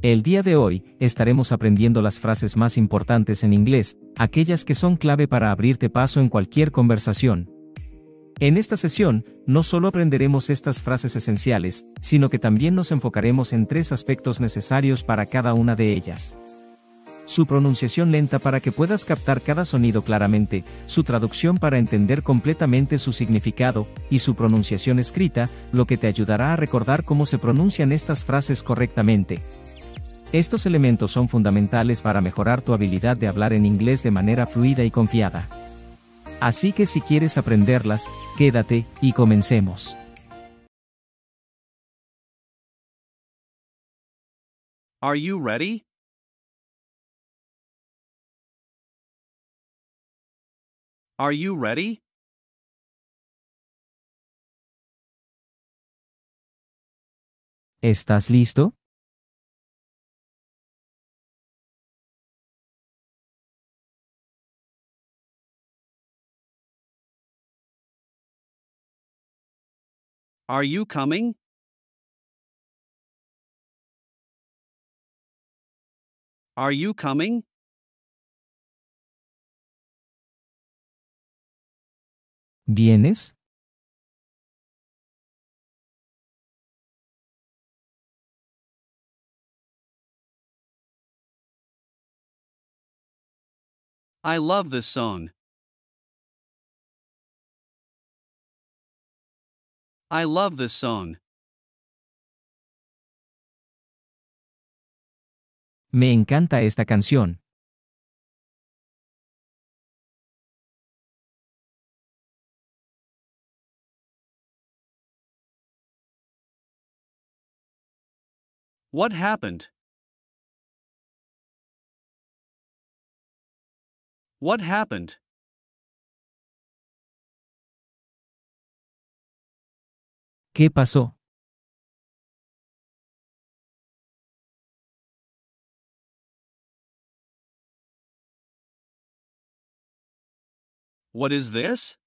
El día de hoy, estaremos aprendiendo las frases más importantes en inglés, aquellas que son clave para abrirte paso en cualquier conversación. En esta sesión, no solo aprenderemos estas frases esenciales, sino que también nos enfocaremos en 3 aspectos necesarios para cada una de ellas. Su pronunciación lenta para que puedas captar cada sonido claramente, su traducción para entender completamente su significado, y su pronunciación escrita, lo que te ayudará a recordar cómo se pronuncian estas frases correctamente. Estos elementos son fundamentales para mejorar tu habilidad de hablar en inglés de manera fluida y confiada. Así que si quieres aprenderlas, quédate, y comencemos. Are you ready? Are you ready? ¿Estás listo? Are you coming? Are you coming? ¿Vienes? I love this song. I love this song. Me encanta esta canción. What happened? What happened? ¿Qué pasó? What is this?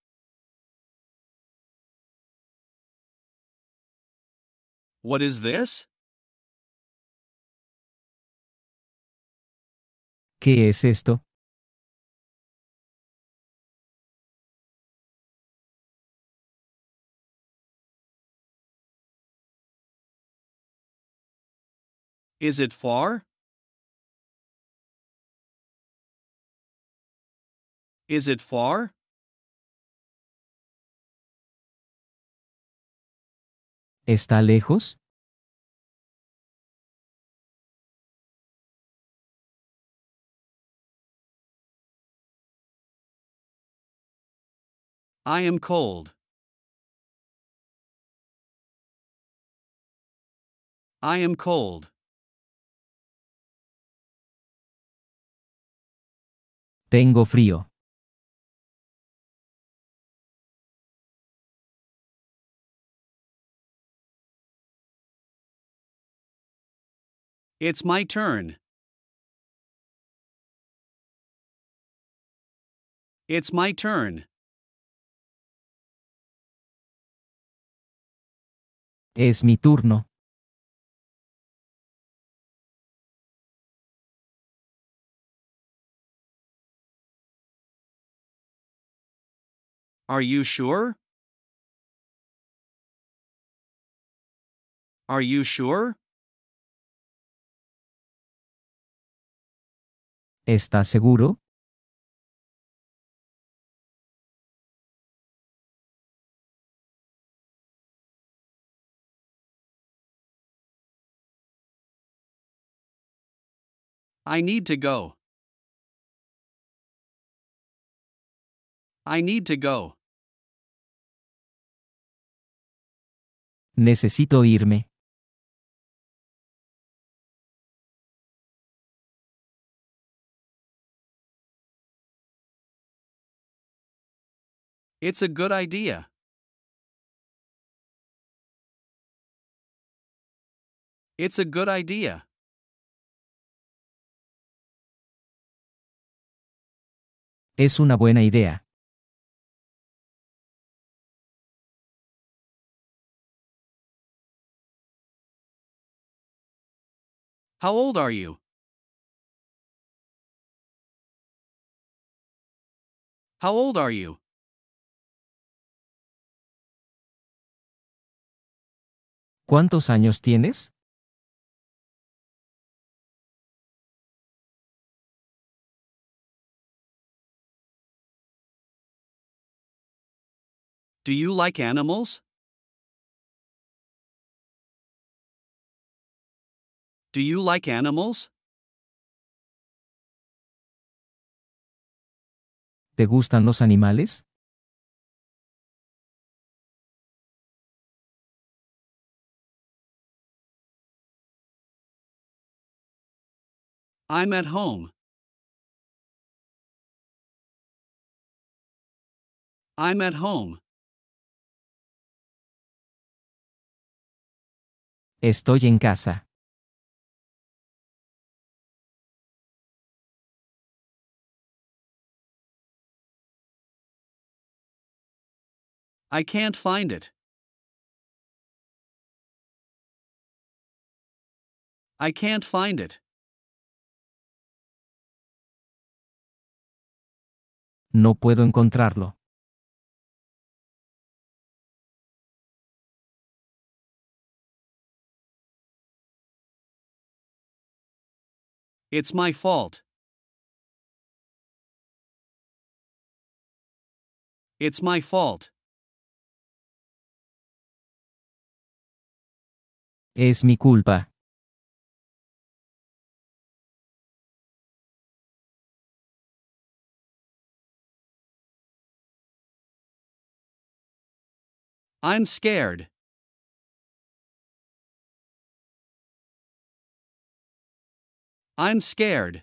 What is this? ¿Qué es esto? Is it far? Is it far? ¿Está lejos? I am cold. I am cold. Tengo frío. It's my turn. It's my turn. Es mi turno. Are you sure? Are you sure? ¿Estás seguro? I need to go. I need to go. Necesito irme. It's a good idea. It's a good idea. Es una buena idea. How old are you? How old are you? ¿Cuántos años tienes? Do you like animals? Do you like animals? ¿Te gustan los animales? I'm at home. I'm at home. Estoy en casa. I can't find it. I can't find it. No puedo encontrarlo. It's my fault. It's my fault. Es mi culpa. I'm scared. I'm scared.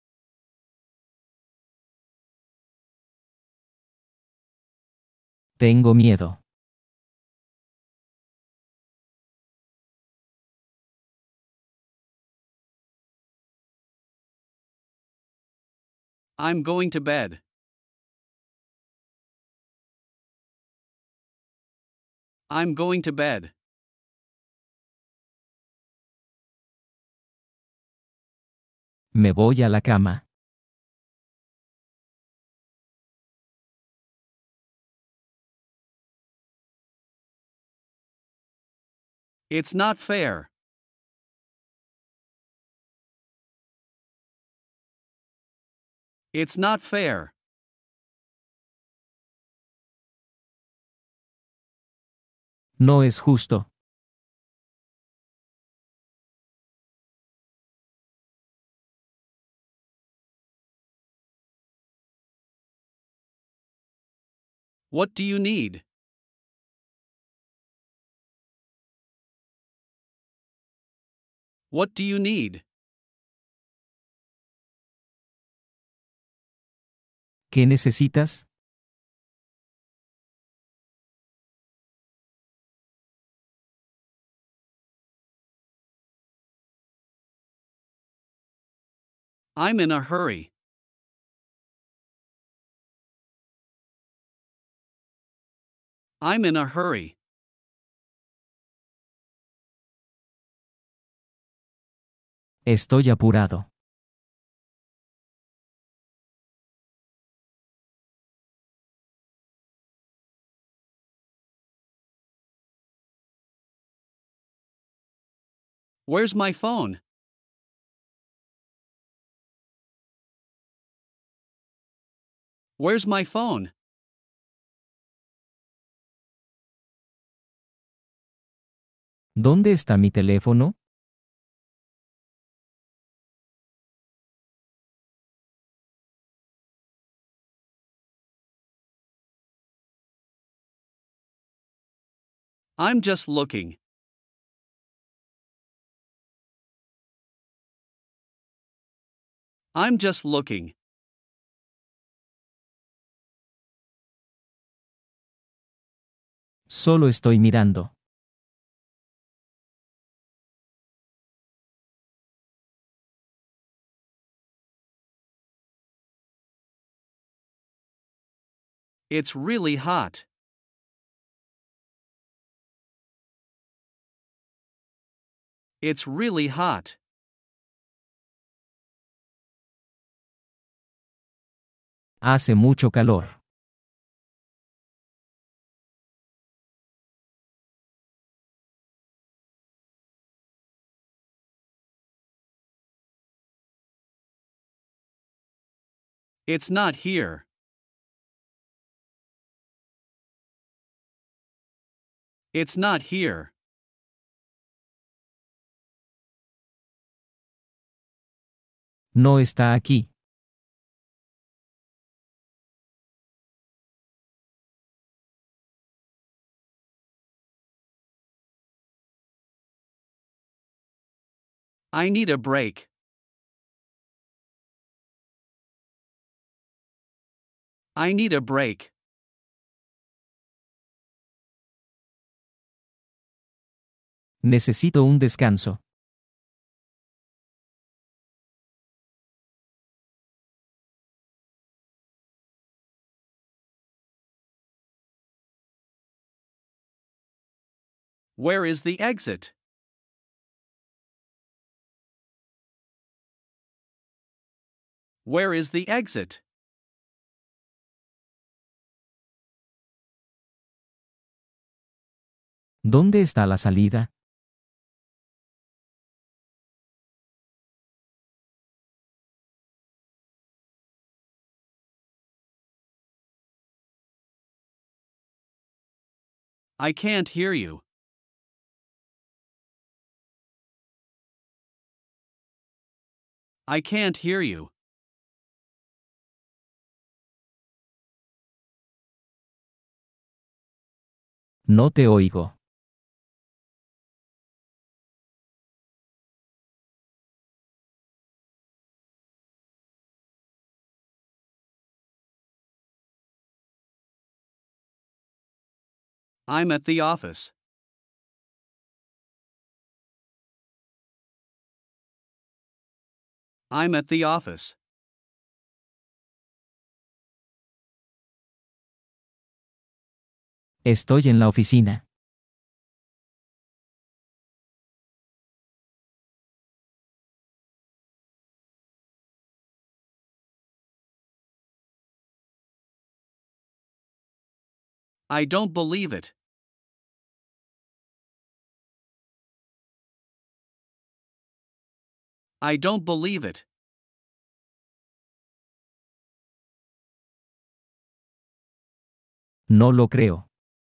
Tengo miedo. I'm going to bed. I'm going to bed. Me voy a la cama. It's not fair. It's not fair. No es justo. What do you need? What do you need? ¿Qué necesitas? I'm in a hurry. I'm in a hurry. Estoy apurado. Where's my phone? Where's my phone? ¿Dónde está mi teléfono? I'm just looking. I'm just looking. Solo estoy mirando. It's really hot. It's really hot. Hace mucho calor. It's not here. It's not here. No está aquí. I need a break. I need a break. Necesito un descanso. Where is the exit? Where is the exit? ¿Dónde está la salida? I can't hear you. I can't hear you. No te oigo. I'm at the office. I'm at the office. Estoy en la oficina. I don't believe it. I don't believe it. No lo creo.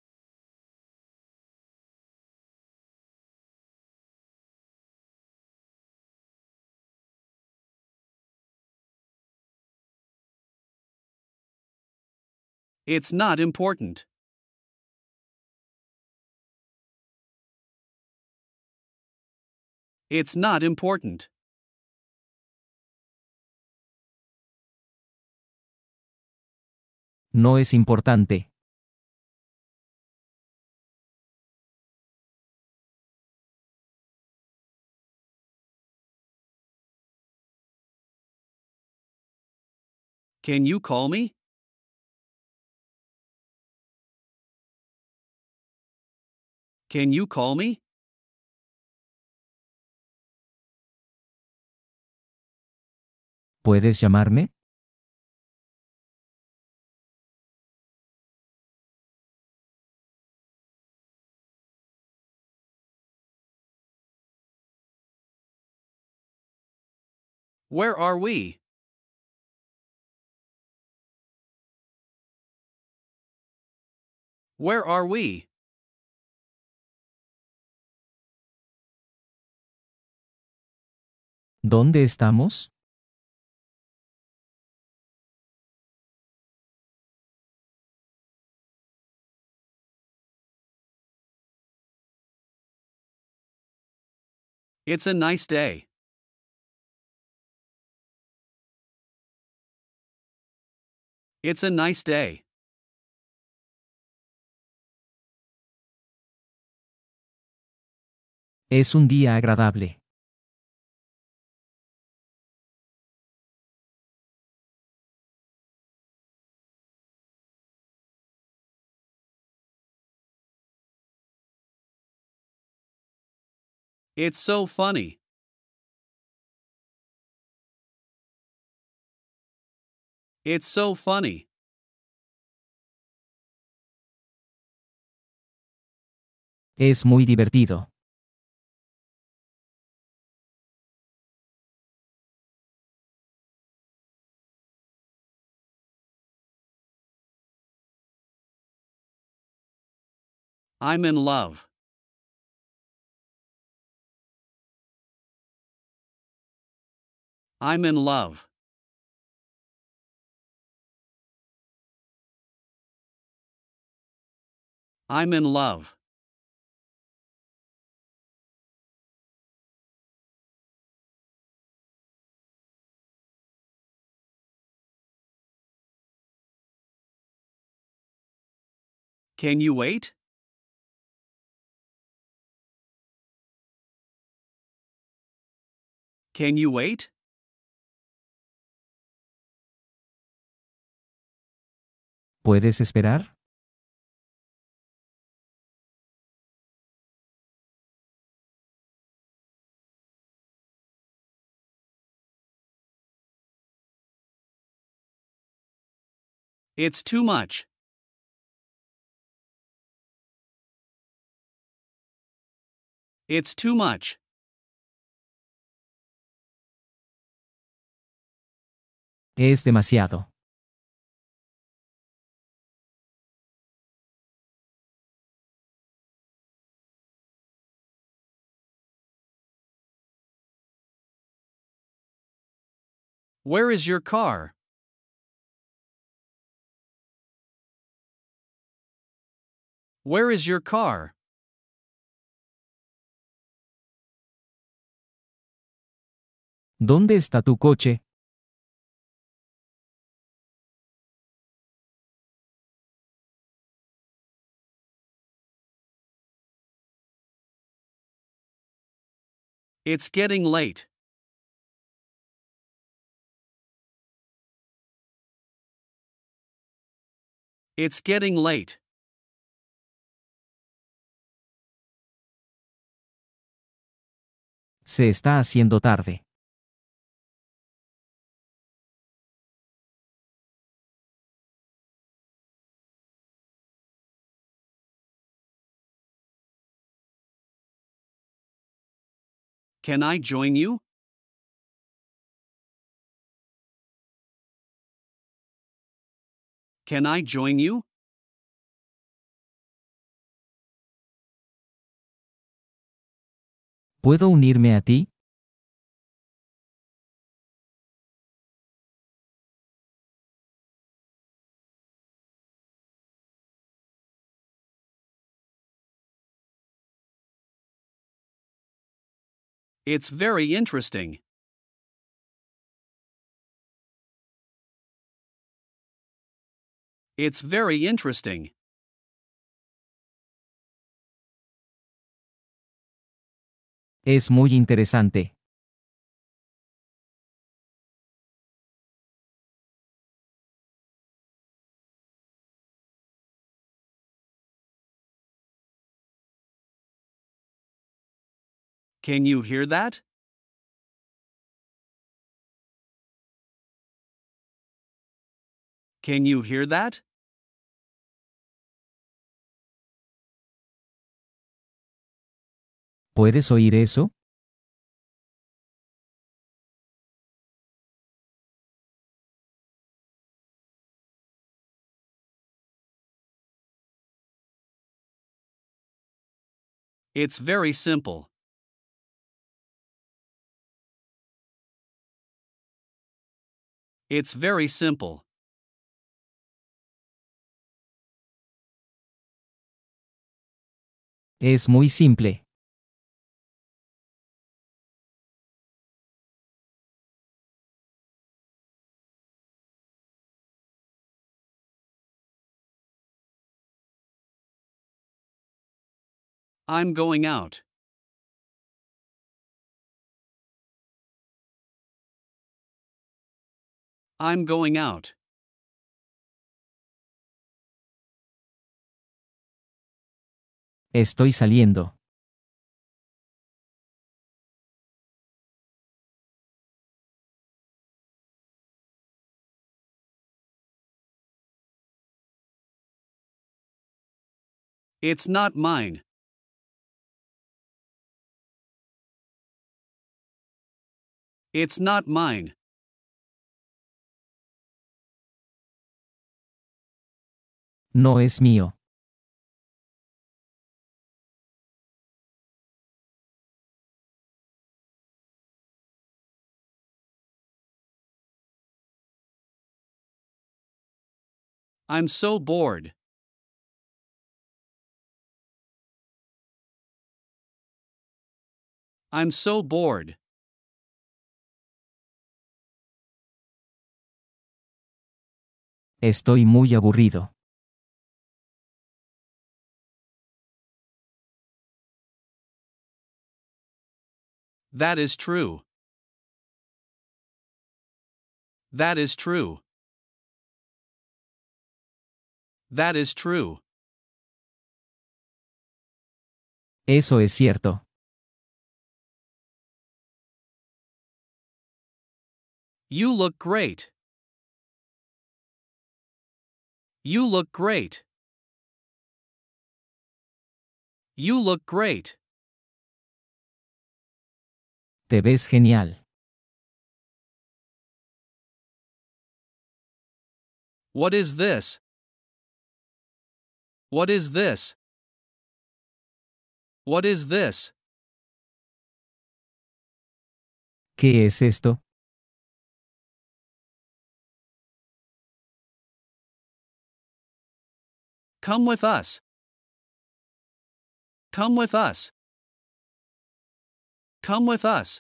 It's not important. It's not important. No es importante. Can you call me? Can you call me? ¿Puedes llamarme? Where are we? Where are we? ¿Dónde estamos? It's a nice day. It's a nice day. Es un día agradable. It's so funny. It's so funny. Es muy divertido. I'm in love. I'm in love. I'm in love. Can you wait? Can you wait? ¿Puedes esperar? It's too much. It's too much. Es demasiado. Where is your car? Where is your car? ¿Dónde está tu coche? It's getting late. It's getting late. Se está haciendo tarde. Can I join you? Can I join you? ¿Puedo unirme a ti? It's very interesting. It's very interesting. Es muy interesante. Can you hear that? Can you hear that? ¿Puedes oír eso? It's very simple. It's very simple. Es muy simple. I'm going out. I'm going out. Estoy saliendo. It's not mine. It's not mine. No es mío. I'm so bored. I'm so bored. Estoy muy aburrido. That is true. That is true. That is true. Eso es cierto. You look great. You look great. You look great. Te ves genial. What is this? What is this? What is this? ¿Qué es esto? Come with us. Come with us. Come with us.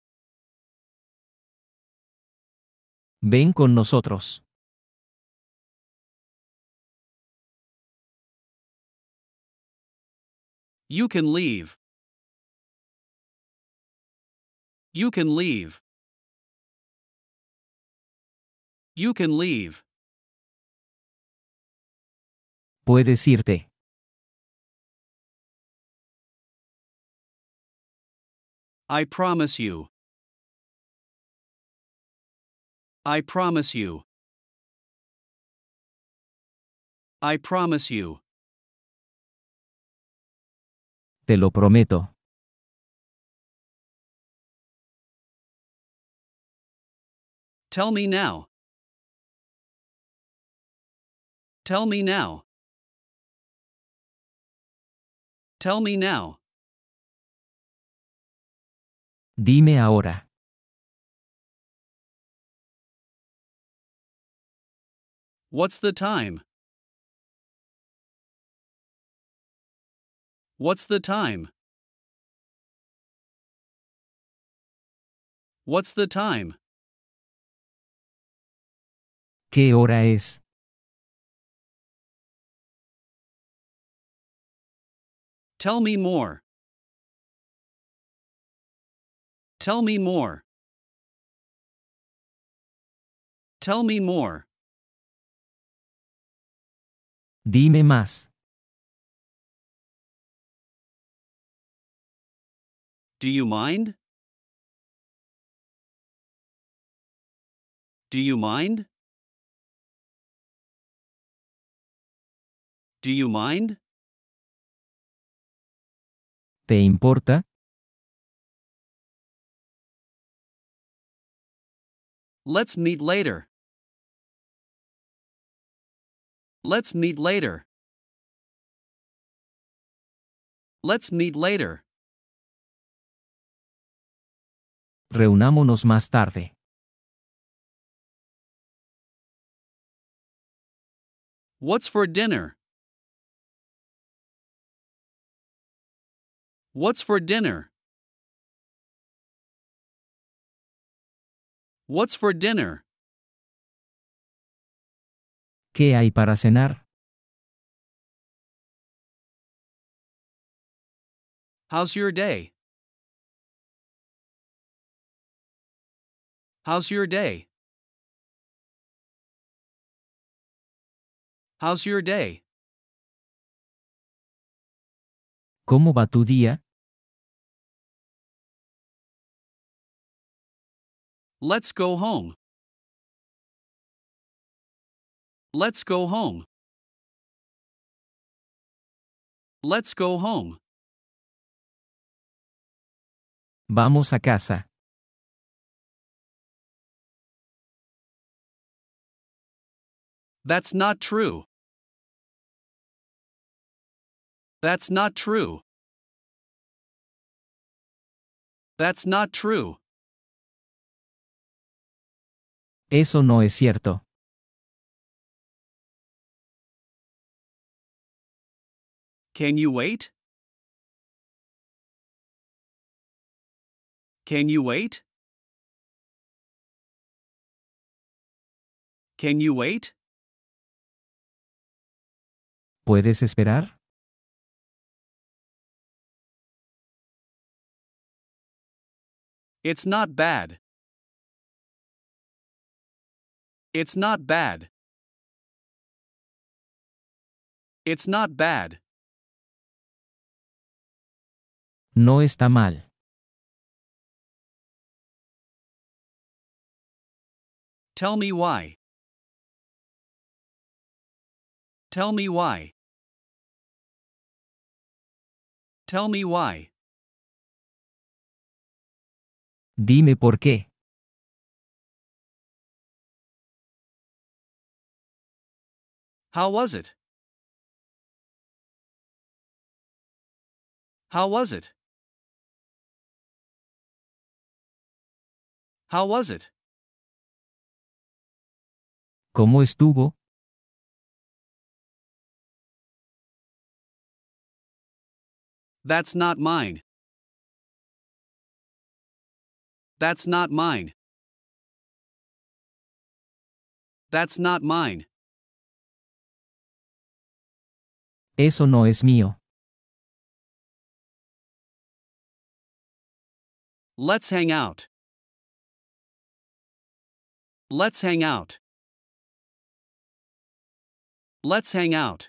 Ven con nosotros. You can leave. You can leave. You can leave. Puedes irte. I promise you. I promise you. I promise you. Te lo prometo. Tell me now. Tell me now. Tell me now. Dime ahora. What's the time? What's the time? What's the time? ¿Qué hora es? Tell me more. Tell me more. Tell me more. Dime más. Do you mind? Do you mind? Do you mind? ¿Te importa? Let's meet later. Let's meet later. Let's meet later. Reunámonos más tarde. What's for dinner? What's for dinner? What's for dinner? ¿Qué hay para cenar? How's your day? How's your day? How's your day? ¿Cómo va tu día? Let's go home. Let's go home. Let's go home. Vamos a casa. That's not true. That's not true. That's not true. Eso no es cierto. Can you wait? Can you wait? Can you wait? ¿Puedes esperar? It's not bad. It's not bad. It's not bad. No está mal. Tell me why. Tell me why. Tell me why. Dime por qué. How was it? How was it? How was it? ¿Cómo estuvo? That's not mine. That's not mine. That's not mine. Eso no es mío. Let's hang out. Let's hang out. Let's hang out.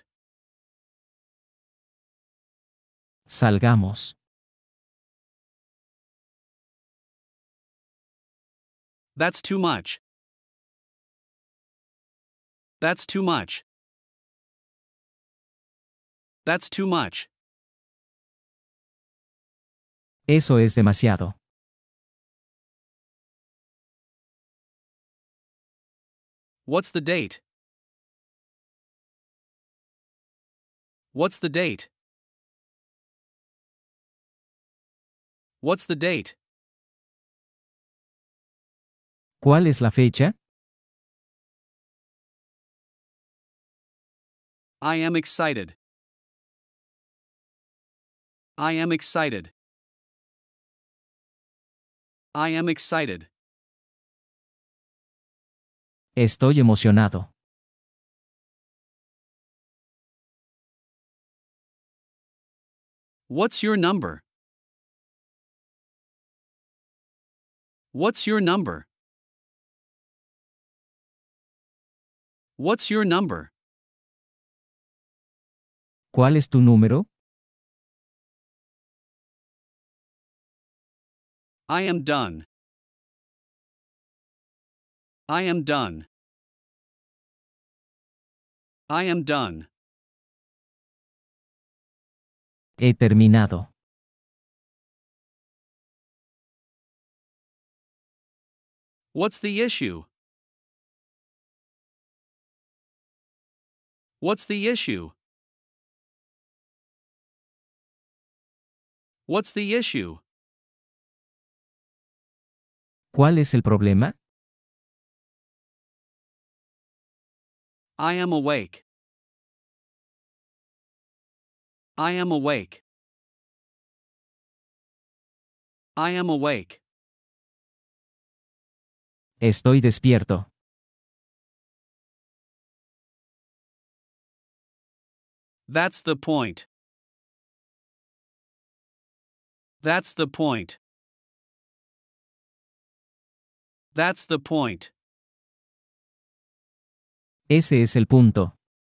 Salgamos. That's too much. That's too much. That's too much. Eso es demasiado. What's the date? What's the date? What's the date? ¿Cuál es la fecha? I am excited. I am excited. I am excited. Estoy emocionado. What's your number? What's your number? What's your number? ¿Cuál es tu número? I am done. I am done. I am done. He terminado. What's the issue? What's the issue? What's the issue? ¿Cuál es el problema? I am awake. I am awake. I am awake. Estoy despierto. That's the point. That's the point. That's the point. Ese es el punto.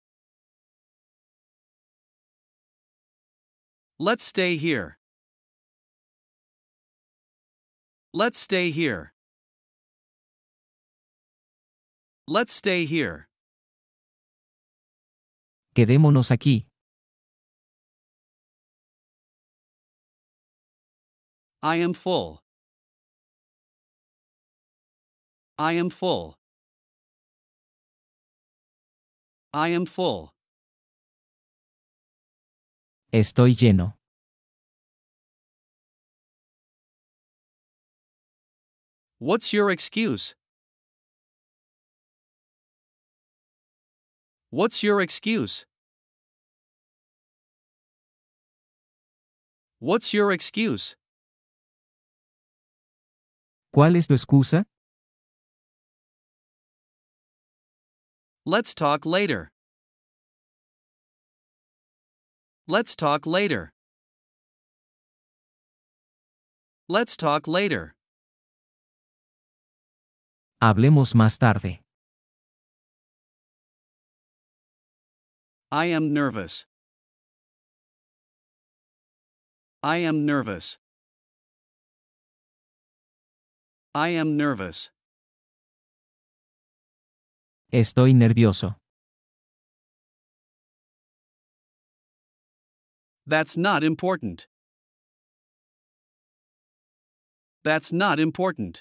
Let's stay here. Let's stay here. Let's stay here. Quedémonos aquí. I am full. I am full. I am full. Estoy lleno. What's your excuse? What's your excuse? What's your excuse? ¿Cuál es tu excusa? Let's talk later. Let's talk later. Let's talk later. Hablemos más tarde. I am nervous. I am nervous. I am nervous. Estoy nervioso. That's not important. That's not important.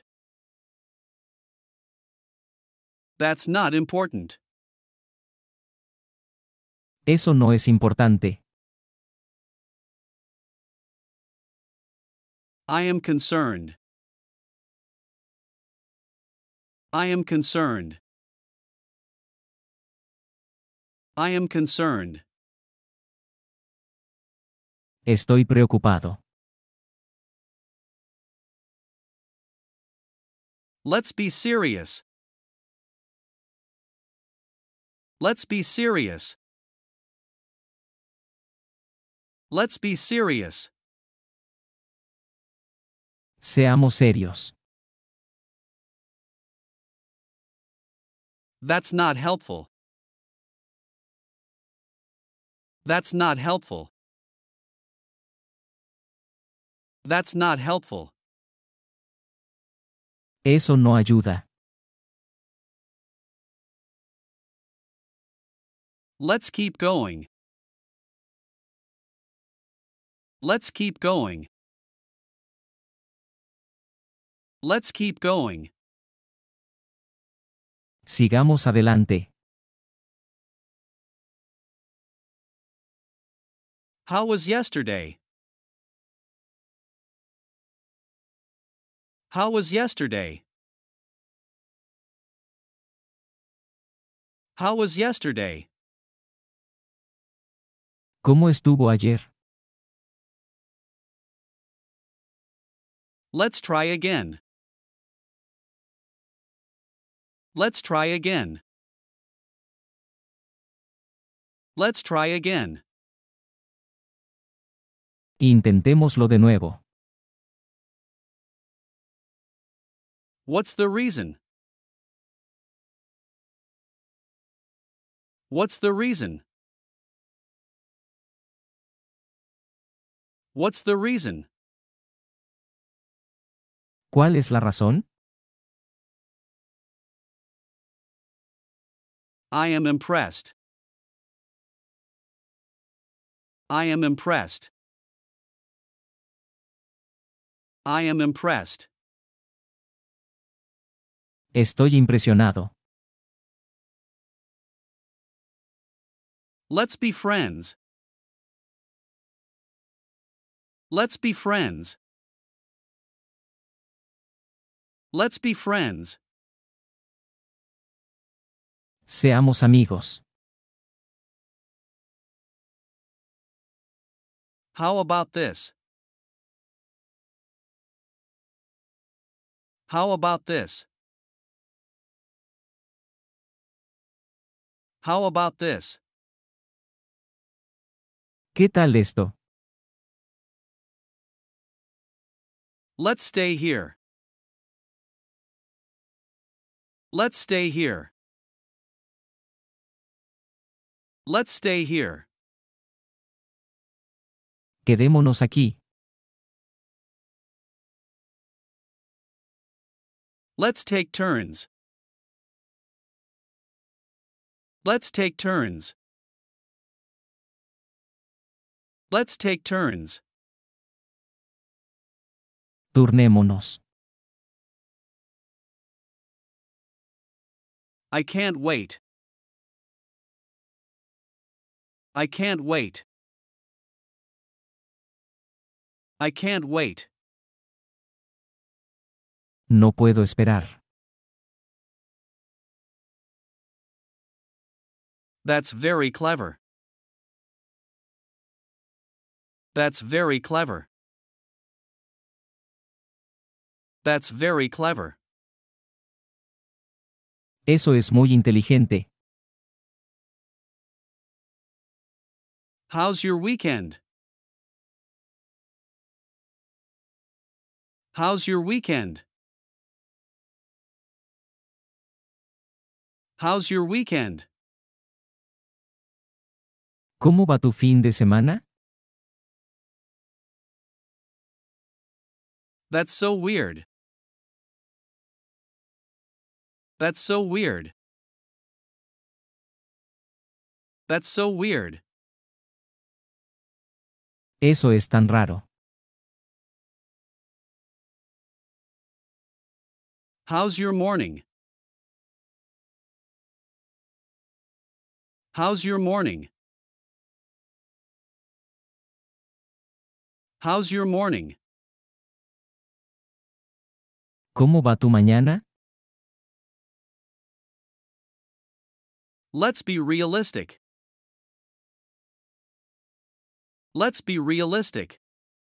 That's not important. Eso no es importante. I am concerned. I am concerned. I am concerned. Estoy preocupado. Let's be serious. Let's be serious. Let's be serious. Seamos serios. That's not helpful. That's not helpful. That's not helpful. Eso no ayuda. Let's keep going. Let's keep going. Let's keep going. Sigamos adelante. How was yesterday? How was yesterday? How was yesterday? ¿Cómo estuvo ayer? Let's try again. Let's try again. Let's try again. Intentémoslo de nuevo. What's the reason? What's the reason? What's the reason? ¿Cuál es la razón? I am impressed. I am impressed. I am impressed. Estoy impresionado. Let's be friends. Let's be friends. Let's be friends. Seamos amigos. How about this? How about this? How about this? ¿Qué tal esto? Let's stay here. Let's stay here. Let's stay here. Quedémonos aquí. Let's take turns. Let's take turns. Let's take turns. Turnémonos. I can't wait. I can't wait. I can't wait. No puedo esperar. That's very clever. That's very clever. That's very clever. Eso es muy inteligente. How's your weekend? How's your weekend? How's your weekend? ¿Cómo va tu fin de semana? That's so weird. That's so weird. That's so weird. Eso es tan raro. How's your morning? How's your morning? How's your morning? ¿Cómo va tu mañana? Let's be realistic. Let's be realistic.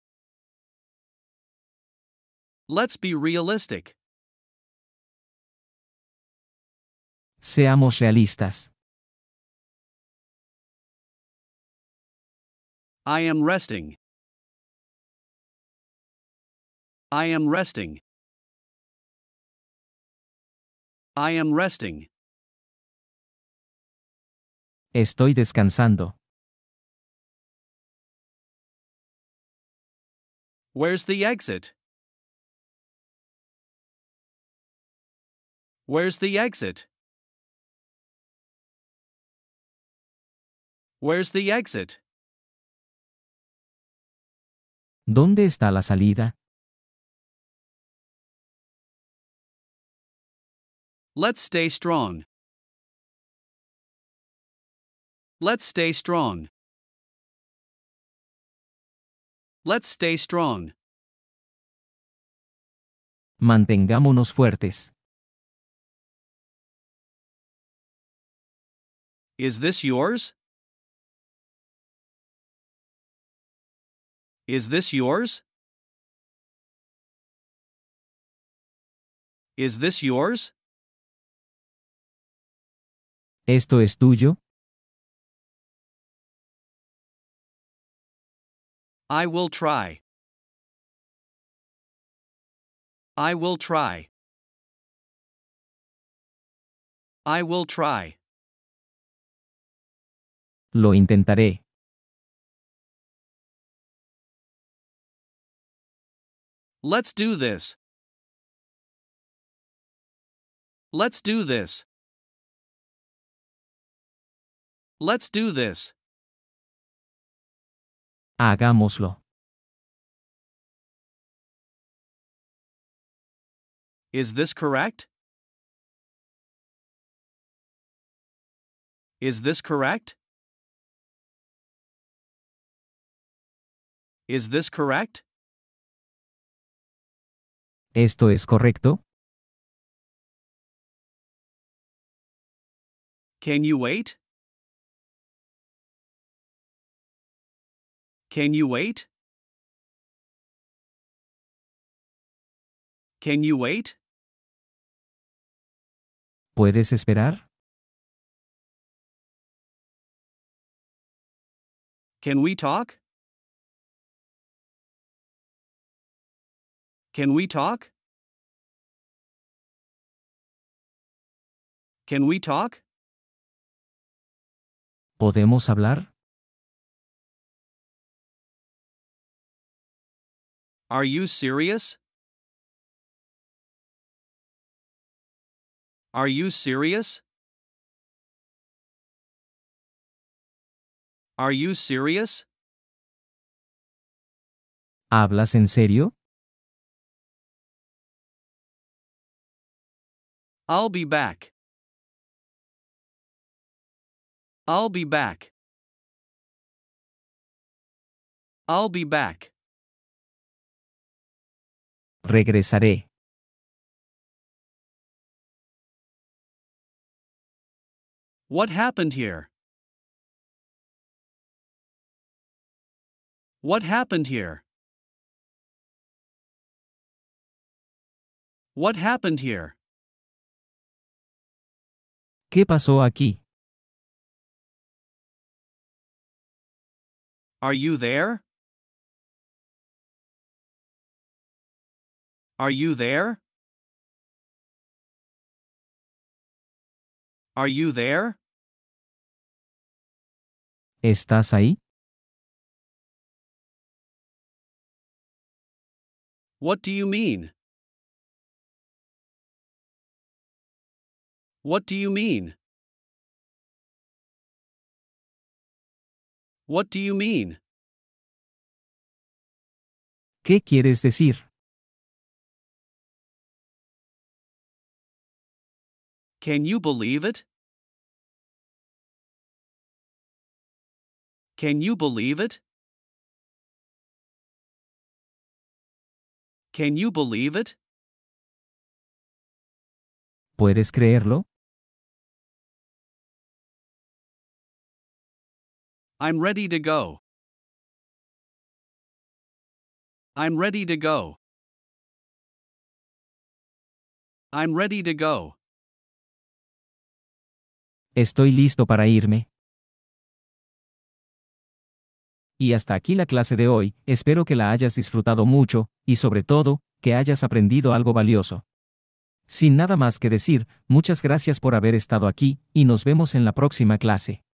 Let's be realistic. Seamos realistas. I am resting. I am resting. I am resting. Estoy descansando. Where's the exit? Where's the exit? Where's the exit? ¿Dónde está la salida? Let's stay strong. Let's stay strong. Let's stay strong. Mantengámonos fuertes. Is this yours? Is this yours? Is this yours? ¿Esto es tuyo? I will try. I will try. I will try. Lo intentaré. Let's do this. Let's do this. Let's do this. Hagámoslo. Is this correct? Is this correct? Is this correct? ¿Esto es correcto? Can you wait? Can you wait? Can you wait? ¿Puedes esperar? Can we talk? Can we talk? Can we talk? ¿Podemos hablar? Are you serious? Are you serious? Are you serious? ¿Hablas en serio? I'll be back. I'll be back. I'll be back. Regresaré. What happened here? What happened here? What happened here? ¿Qué pasó aquí? Are you there? Are you there? Are you there? ¿Estás ahí? What do you mean? What do you mean? What do you mean? ¿Qué quieres decir? Can you believe it? Can you believe it? Can you believe it? ¿Puedes creerlo? I'm ready to go. I'm ready to go. I'm ready to go. Estoy listo para irme. Y hasta aquí la clase de hoy, espero que la hayas disfrutado mucho, y sobre todo, que hayas aprendido algo valioso. Sin nada más que decir, muchas gracias por haber estado aquí, y nos vemos en la próxima clase.